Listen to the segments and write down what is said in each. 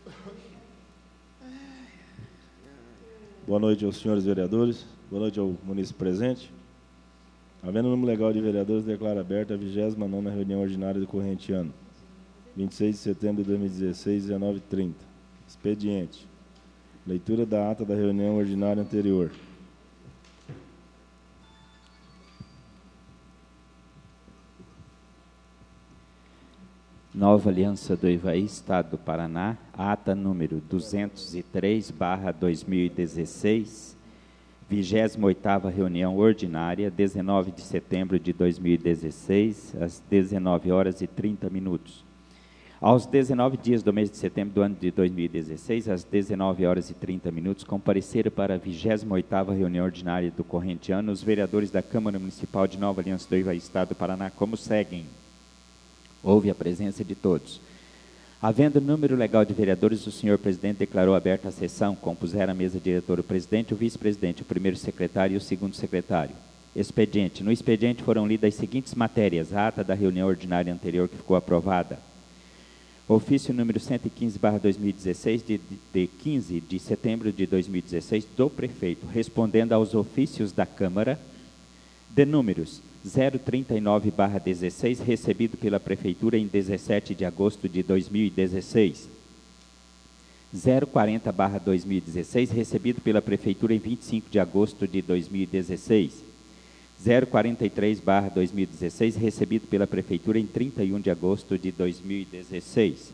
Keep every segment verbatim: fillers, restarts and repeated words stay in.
Boa noite aos senhores vereadores, boa noite ao munícipe presente. Havendo o número legal de vereadores, declaro aberta a vigésima nona reunião ordinária do corrente ano, vinte e seis de setembro de dois mil e dezesseis, dezenove e trinta. Expediente. Leitura da ata da reunião ordinária anterior. Nova Aliança do Ivaí, Estado do Paraná, ata número duzentos e três barra dois mil e dezesseis, vigésima oitava reunião ordinária, dezenove de setembro de dois mil e dezesseis, às dezenove horas e trinta minutos. Aos dezenove dias do mês de setembro do ano de dois mil e dezesseis, às dezenove horas e trinta minutos, compareceram para a vigésima oitava reunião ordinária do corrente ano os vereadores da Câmara Municipal de Nova Aliança do Ivaí, Estado do Paraná, como seguem. Houve a presença de todos. Havendo número legal de vereadores, o senhor presidente declarou aberta a sessão, compuseram a mesa diretora o presidente, o vice-presidente, o primeiro secretário e o segundo secretário. Expediente. No expediente foram lidas as seguintes matérias: a ata da reunião ordinária anterior que ficou aprovada. Ofício número cento e quinze barra dois mil e dezesseis, de, de quinze de setembro de dois mil e dezesseis, do prefeito, respondendo aos ofícios da Câmara, de números zero trinta e nove barra dezesseis, recebido pela Prefeitura em dezessete de agosto de dois mil e dezesseis. zero quarenta barra dois mil e dezesseis, recebido pela Prefeitura em vinte e cinco de agosto de dois mil e dezesseis. zero quarenta e três barra dois mil e dezesseis, recebido pela Prefeitura em trinta e um de agosto de dois mil e dezesseis.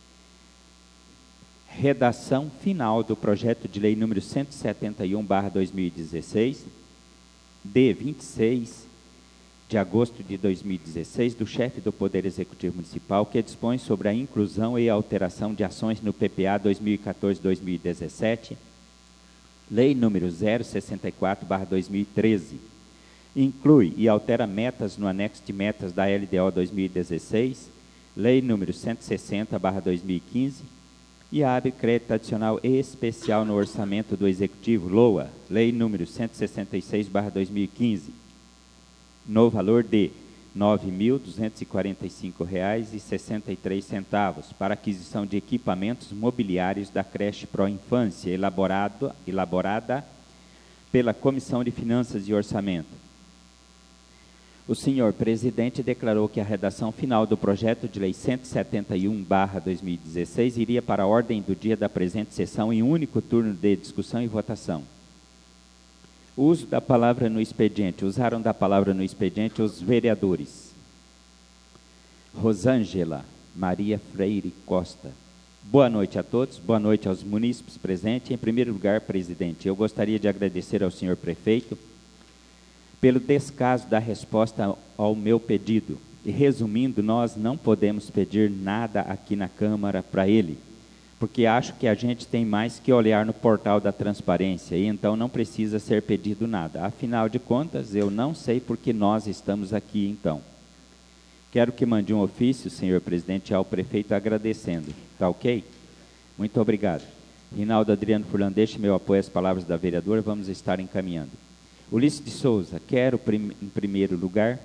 Redação final do projeto de lei número cento e setenta e um barra dois mil e dezesseis, de vinte e seis de agosto de dois mil e dezesseis, do chefe do Poder Executivo Municipal, que dispõe sobre a inclusão e alteração de ações no P P A dois mil e quatorze a dois mil e dezessete, lei número zero sessenta e quatro barra dois mil e treze, inclui e altera metas no anexo de metas da L D O dois mil e dezesseis, lei número cento e sessenta barra dois mil e quinze, e abre crédito adicional e especial no orçamento do Executivo, L O A, lei número cento e sessenta e seis barra dois mil e quinze, no valor de nove mil duzentos e quarenta e cinco reais e sessenta e três centavos, para aquisição de equipamentos mobiliários da creche Pro Infância, elaborado, elaborada pela Comissão de Finanças e Orçamento. O senhor presidente declarou que a redação final do projeto de lei cento e setenta e um barra dois mil e dezesseis iria para a ordem do dia da presente sessão em único turno de discussão e votação. O uso da palavra no expediente. Usaram da palavra no expediente os vereadores Rosângela Maria Freire Costa. Boa noite a todos, boa noite aos munícipes presentes. Em primeiro lugar, presidente, eu gostaria de agradecer ao senhor prefeito pelo descaso da resposta ao meu pedido. E resumindo, nós não podemos pedir nada aqui na Câmara para ele, porque acho que a gente tem mais que olhar no portal da transparência, e então não precisa ser pedido nada. Afinal de contas, eu não sei por que nós estamos aqui, então. Quero que mande um ofício, senhor presidente, ao prefeito agradecendo. Está ok? Muito obrigado. Rinaldo Adriano Furlan, deixe meu apoio às palavras da vereadora, vamos estar encaminhando. Ulisses de Souza, quero prim, em primeiro lugar,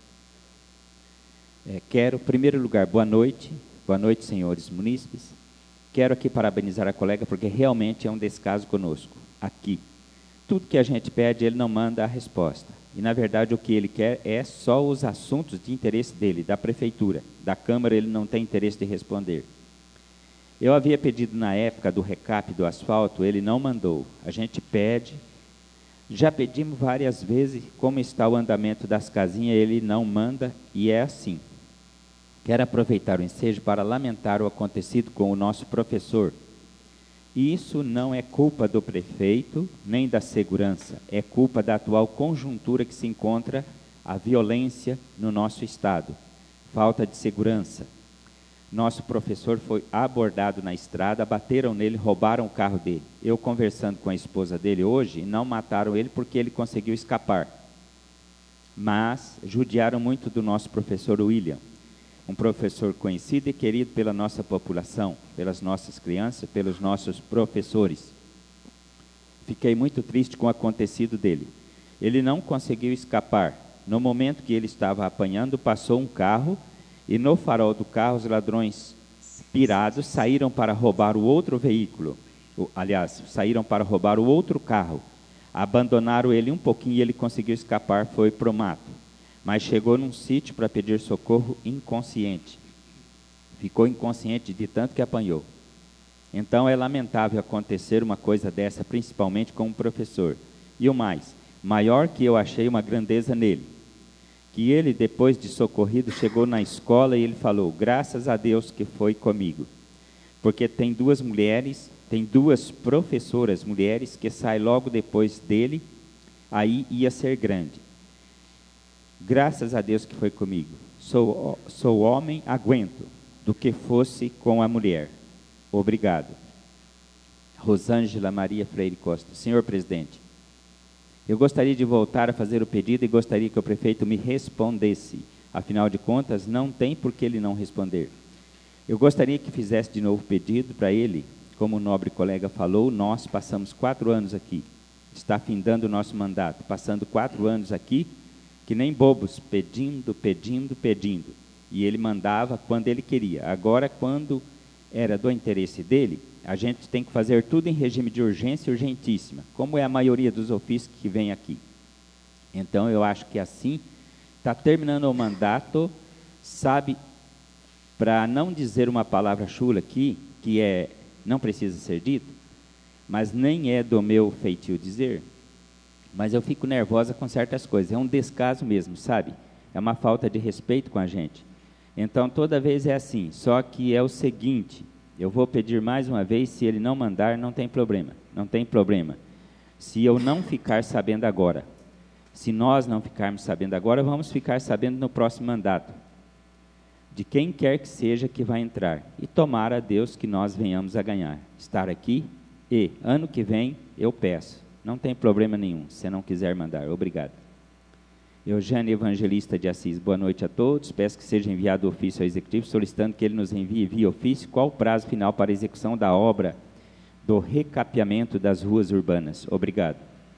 é, quero, em primeiro lugar, boa noite, boa noite, senhores munícipes. Quero aqui parabenizar a colega, porque realmente é um descaso conosco, aqui. Tudo que a gente pede, ele não manda a resposta. E, na verdade, o que ele quer é só os assuntos de interesse dele, da prefeitura. Da Câmara, ele não tem interesse de responder. Eu havia pedido, na época do recap do asfalto, ele não mandou. A gente pede, já pedimos várias vezes como está o andamento das casinhas, ele não manda, e é assim. Quero aproveitar o ensejo para lamentar o acontecido com o nosso professor. E isso não é culpa do prefeito, nem da segurança, é culpa da atual conjuntura que se encontra a violência no nosso estado. Falta de segurança. Nosso professor foi abordado na estrada, bateram nele, roubaram o carro dele. Eu conversando com a esposa dele hoje, não mataram ele porque ele conseguiu escapar. Mas judiaram muito do nosso professor William. Um professor conhecido e querido pela nossa população, pelas nossas crianças, pelos nossos professores. Fiquei muito triste com o acontecido dele. Ele não conseguiu escapar. No momento que ele estava apanhando, passou um carro e no farol do carro os ladrões pirados, saíram para roubar o outro veículo. O, aliás, saíram para roubar o outro carro. Abandonaram ele um pouquinho e ele conseguiu escapar, foi para o mato. Mas chegou num sítio para pedir socorro inconsciente. Ficou inconsciente de tanto que apanhou. Então é lamentável acontecer uma coisa dessa, principalmente com um professor. E o mais, maior que eu achei uma grandeza nele, que ele, depois de socorrido, chegou na escola e ele falou, graças a Deus que foi comigo. Porque tem duas mulheres, tem duas professoras mulheres que saem logo depois dele, aí ia ser grande. Graças a Deus que foi comigo. Sou, sou homem, aguento, do que fosse com a mulher. Obrigado. Rosângela Maria Freire Costa. Senhor presidente, eu gostaria de voltar a fazer o pedido e gostaria que o prefeito me respondesse. Afinal de contas, não tem por que ele não responder. Eu gostaria que fizesse de novo o pedido para ele. Como o nobre colega falou, nós passamos quatro anos aqui. Está findando o nosso mandato. Passando quatro anos aqui, que nem bobos, pedindo, pedindo, pedindo. E ele mandava quando ele queria. Agora, quando era do interesse dele, a gente tem que fazer tudo em regime de urgência urgentíssima, como é a maioria dos ofícios que vem aqui. Então, eu acho que assim, está terminando o mandato, sabe, para não dizer uma palavra chula aqui, que é, não precisa ser dito, mas nem é do meu feitio dizer, mas eu fico nervosa com certas coisas, é um descaso mesmo, sabe? É uma falta de respeito com a gente. Então, toda vez é assim, só que é o seguinte, eu vou pedir mais uma vez, se ele não mandar, não tem problema, não tem problema. Se eu não ficar sabendo agora, se nós não ficarmos sabendo agora, vamos ficar sabendo no próximo mandato, de quem quer que seja que vai entrar. E tomara a Deus que nós venhamos a ganhar, estar aqui, e ano que vem eu peço, não tem problema nenhum, se não quiser mandar, obrigado. Eugênio Evangelista de Assis, boa noite a todos. Peço que seja enviado o ofício ao Executivo, solicitando que ele nos envie via ofício qual o prazo final para a execução da obra do recapeamento das ruas urbanas. Obrigado.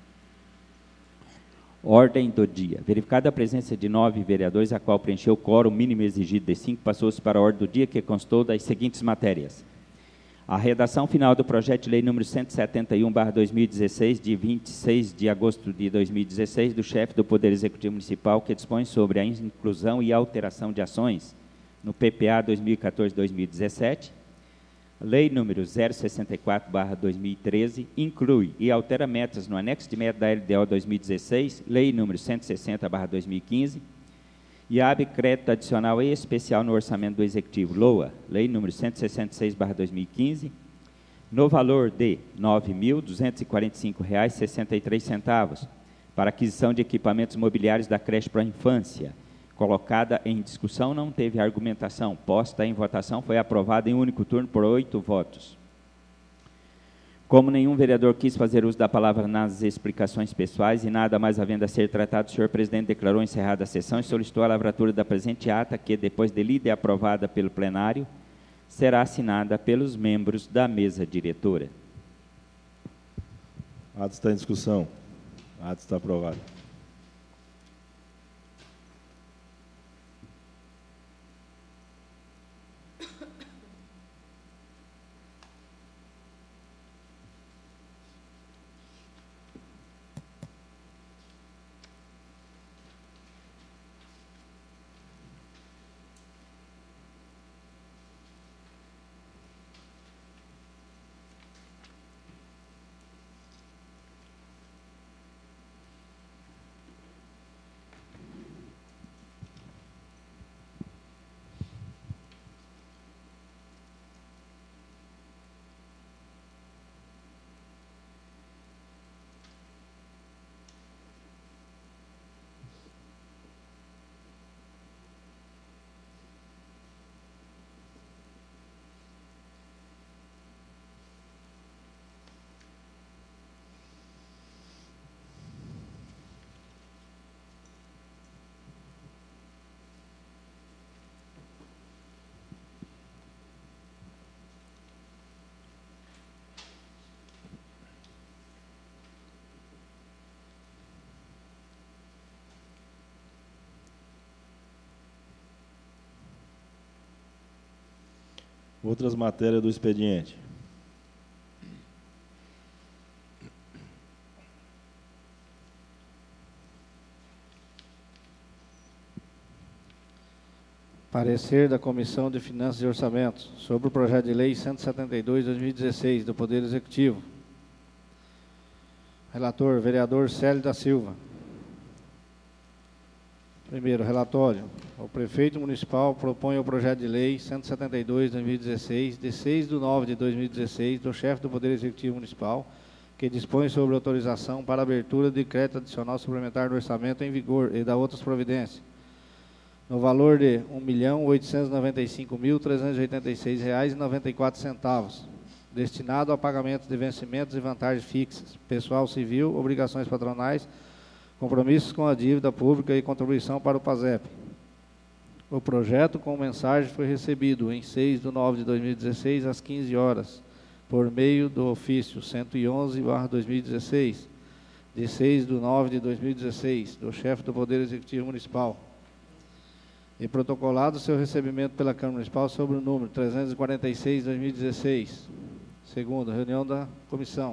Ordem do dia. Verificada a presença de nove vereadores, a qual preencheu o quórum mínimo exigido de cinco, passou-se para a ordem do dia, que constou das seguintes matérias. A redação final do projeto de lei número cento e setenta e um barra dois mil e dezesseis, de vinte e seis de agosto de dois mil e dezesseis, do chefe do Poder Executivo Municipal, que dispõe sobre a inclusão e alteração de ações no P P A dois mil e quatorze a dois mil e dezessete. Lei número zero sessenta e quatro barra dois mil e treze, inclui e altera metas no anexo de meta da L D O dois mil e dezesseis, lei número cento e sessenta barra dois mil e quinze, e abre crédito adicional e especial no orçamento do Executivo, L O A, lei número cento e sessenta e seis barra dois mil e quinze, no valor de nove mil duzentos e quarenta e cinco reais e sessenta e três centavos, para aquisição de equipamentos mobiliários da creche para a infância. Colocada em discussão, não teve argumentação. Posta em votação, foi aprovada em único turno por oito votos. Como nenhum vereador quis fazer uso da palavra nas explicações pessoais e nada mais havendo a ser tratado, o senhor presidente declarou encerrada a sessão e solicitou a lavratura da presente ata, que, depois de lida e aprovada pelo plenário, será assinada pelos membros da mesa diretora. Ato está em discussão. Ato está aprovado. Outras matérias do expediente. Parecer da Comissão de Finanças e Orçamentos sobre o projeto de lei cento e setenta e dois de dois mil e dezesseis do Poder Executivo. Relator, vereador Célio da Silva. Primeiro, relatório. O prefeito municipal propõe o projeto de lei cento e setenta e dois de dois mil e dezesseis, de seis de nove de dois mil e dezesseis, do chefe do Poder Executivo Municipal, que dispõe sobre autorização para abertura de crédito adicional suplementar do orçamento em vigor e da outras providências, no valor de um milhão oitocentos e noventa e cinco mil trezentos e oitenta e seis reais e noventa e quatro centavos, destinado ao pagamento de vencimentos e vantagens fixas, pessoal civil, obrigações patronais, compromissos com a dívida pública e contribuição para o PASEP. O projeto com mensagem foi recebido em seis de nove de dois mil e dezesseis, às quinze horas, por meio do ofício cento e onze barra dois mil e dezesseis, de seis de nove de dois mil e dezesseis, do chefe do Poder Executivo Municipal, e protocolado seu recebimento pela Câmara Municipal sobre o número trezentos e quarenta e seis de dois mil e dezesseis. Segundo, reunião da comissão.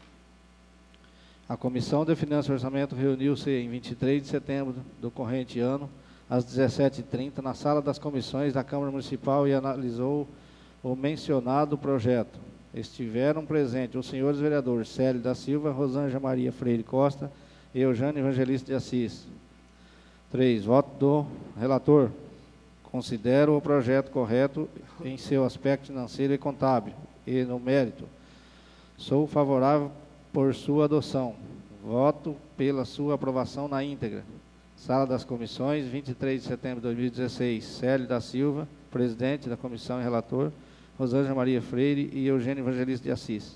A Comissão de Finanças e Orçamento reuniu-se em vinte e três de setembro do corrente ano, às dezessete e trinta, na sala das comissões da Câmara Municipal e analisou o mencionado projeto. Estiveram presentes os senhores vereadores Célio da Silva, Rosângela Maria Freire Costa e Eugênio Evangelista de Assis. três. Voto do relator. Considero o projeto correto em seu aspecto financeiro e contábil e no mérito. Sou favorável por sua adoção. Voto pela sua aprovação na íntegra. Sala das Comissões, vinte e três de setembro de dois mil e dezesseis. Célio da Silva, presidente da comissão e relator. Rosângela Maria Freire e Eugênio Evangelista de Assis.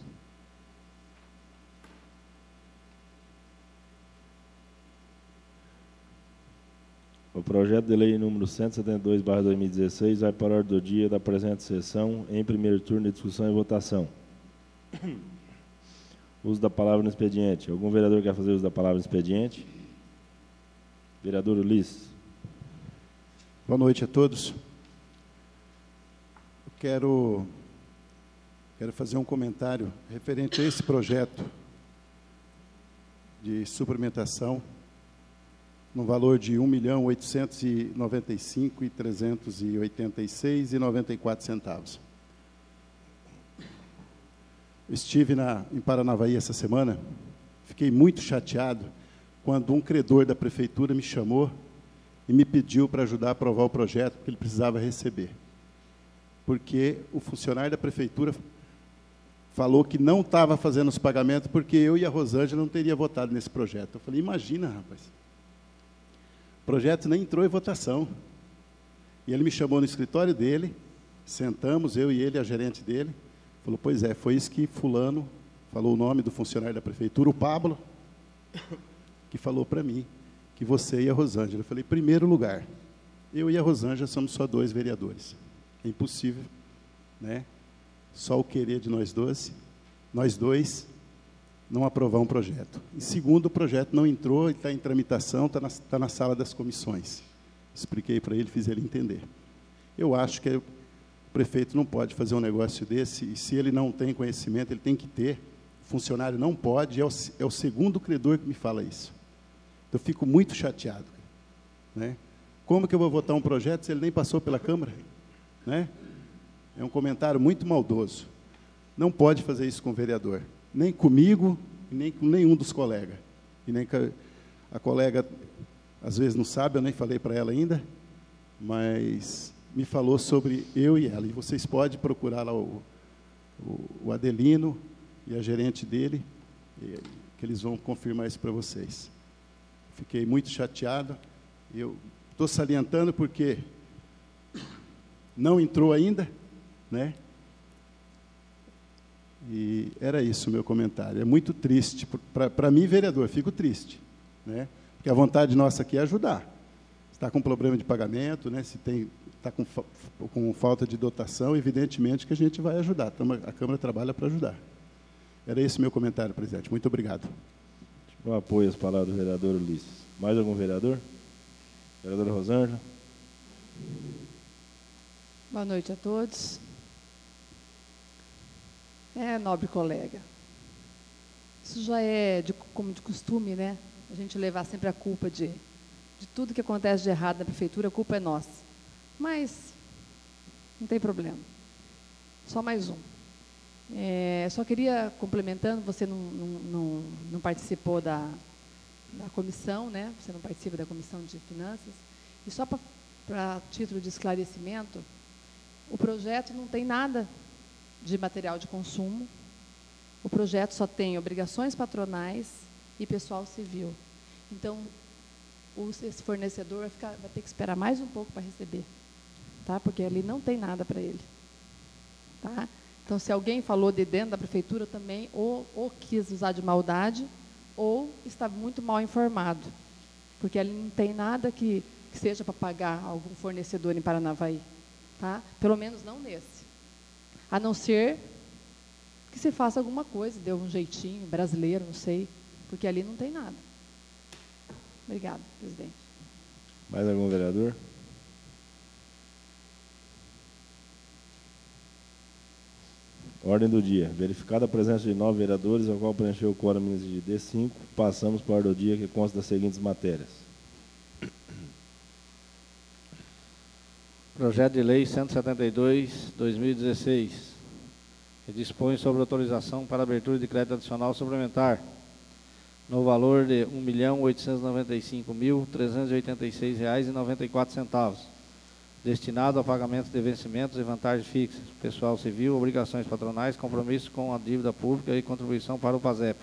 O projeto de lei número cento e setenta e dois barra dois mil e dezesseis vai para a ordem do dia da presente sessão em primeiro turno de discussão e votação. Uso da palavra no expediente. Algum vereador quer fazer uso da palavra no expediente? Vereador Ulisses. Boa noite a todos. Eu quero, quero fazer um comentário referente a esse projeto de suplementação no valor de um milhão oitocentos e noventa e cinco mil trezentos e oitenta e seis reais e noventa e quatro centavos. Estive na, em Paranavaí essa semana, fiquei muito chateado quando um credor da prefeitura me chamou e me pediu para ajudar a aprovar o projeto, porque ele precisava receber. Porque o funcionário da prefeitura falou que não estava fazendo os pagamentos porque eu e a Rosângela não teria votado nesse projeto. Eu falei, imagina, rapaz, o projeto nem entrou em votação. E ele me chamou no escritório dele, sentamos, eu e ele, a gerente dele, falou, pois é, foi isso que fulano, falou o nome do funcionário da prefeitura, o Pablo, que falou para mim, que você e a Rosângela. Eu falei, primeiro lugar, eu e a Rosângela somos só dois vereadores. É impossível, né? Só o querer de nós dois, nós dois, não aprovar um projeto. E segundo, o projeto não entrou, está em tramitação, está na, tá na sala das comissões. Expliquei para ele, fiz ele entender. Eu acho que o prefeito não pode fazer um negócio desse, e se ele não tem conhecimento, ele tem que ter. O funcionário não pode, é o, é o segundo credor que me fala isso. Eu fico muito chateado, né? Como que eu vou votar um projeto se ele nem passou pela Câmara? Né? É um comentário muito maldoso. Não pode fazer isso com o vereador. Nem comigo, nem com nenhum dos colegas. E nem com a, a colega, às vezes não sabe, eu nem falei para ela ainda, mas me falou sobre eu e ela. E vocês podem procurar lá o, o, o Adelino e a gerente dele, e, que eles vão confirmar isso para vocês. Fiquei muito chateado. Eu estou salientando porque não entrou ainda, né? E era isso o meu comentário. É muito triste. Para mim, vereador, fico triste, né? Porque a vontade nossa aqui é ajudar. Se está com problema de pagamento, né? Se tem, está com, com falta de dotação, evidentemente que a gente vai ajudar. A Câmara trabalha para ajudar. Era esse o meu comentário, presidente. Muito obrigado. Eu apoio as palavras do vereador Ulisses. Mais algum vereador? Vereadora Rosângela. Boa noite a todos. É, nobre colega. Isso já é de, como de costume, né? A gente levar sempre a culpa de, de tudo que acontece de errado na prefeitura, a culpa é nossa. Mas não tem problema. Só mais um. É, só queria, complementando, você não, não, não, não participou da, da comissão, né? Você não participa da comissão de finanças. E só para título de esclarecimento, o projeto não tem nada de material de consumo. O projeto só tem obrigações patronais e pessoal civil. Então, o, esse fornecedor vai, ficar, vai ter que esperar mais um pouco para receber, tá? Porque ali não tem nada para ele. Tá? Então, se alguém falou de dentro da prefeitura também, ou, ou quis usar de maldade, ou está muito mal informado, porque ali não tem nada que, que seja para pagar algum fornecedor em Paranavaí. Tá? Pelo menos não nesse. A não ser que se faça alguma coisa, deu um jeitinho brasileiro, não sei, porque ali não tem nada. Obrigada, presidente. Mais algum vereador? Ordem do dia. Verificada a presença de nove vereadores, ao qual preencheu o quórum de D cinco, passamos para a ordem do dia, que consta das seguintes matérias. Projeto de Lei cento e setenta e dois, dois mil e dezesseis, que dispõe sobre autorização para abertura de crédito adicional suplementar, no valor de um milhão oitocentos e noventa e cinco mil, trezentos e oitenta e seis reais e noventa e quatro centavos, destinado a pagamento de vencimentos e vantagens fixas, pessoal civil, obrigações patronais, compromisso com a dívida pública e contribuição para o PASEP.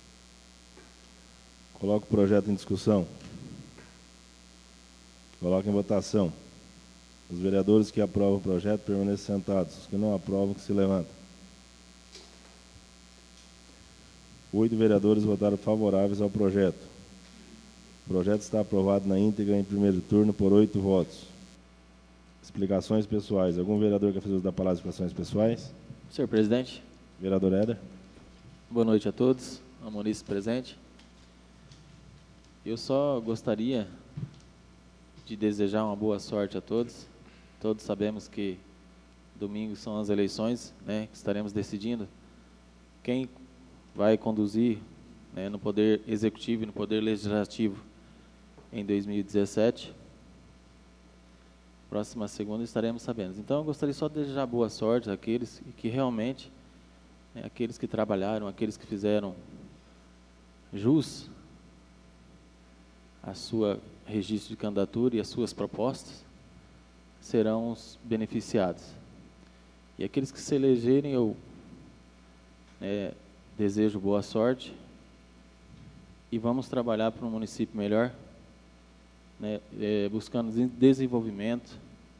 Coloco o projeto em discussão. Coloco em votação. Os vereadores que aprovam o projeto permaneçam sentados. Os que não aprovam, que se levantem. Oito vereadores votaram favoráveis ao projeto. O projeto está aprovado na íntegra em primeiro turno por oito votos. Explicações pessoais. Algum vereador quer fazer uso da palavra de explicações pessoais? Senhor presidente. Vereador Éder. Boa noite a todos, a munícipe presente. Eu só gostaria de desejar uma boa sorte a todos. Todos sabemos que domingo são as eleições, né, que estaremos decidindo quem vai conduzir, né, no Poder Executivo e no Poder Legislativo em dois mil e dezessete. Próxima segunda estaremos sabendo. Então, eu gostaria só de desejar boa sorte àqueles que realmente, né, aqueles que trabalharam, aqueles que fizeram jus a sua registro de candidatura e as suas propostas, serão os beneficiados. E aqueles que se elegerem, eu é, desejo boa sorte e vamos trabalhar para um município melhor, né, é, buscando desenvolvimento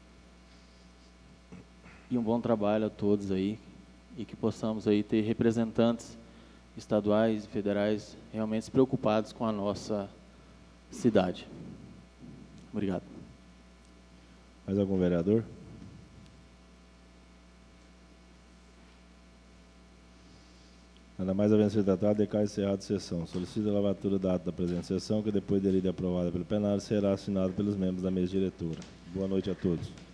e um bom trabalho a todos aí, e que possamos aí ter representantes estaduais e federais realmente preocupados com a nossa cidade. Obrigado. Mais algum vereador? Nada mais havendo sido tratado, decai encerrada a sessão. Solicito a lavatura da ata da presente sessão, que depois de lida aprovada pelo plenário, será assinado pelos membros da mesa diretora. Boa noite a todos.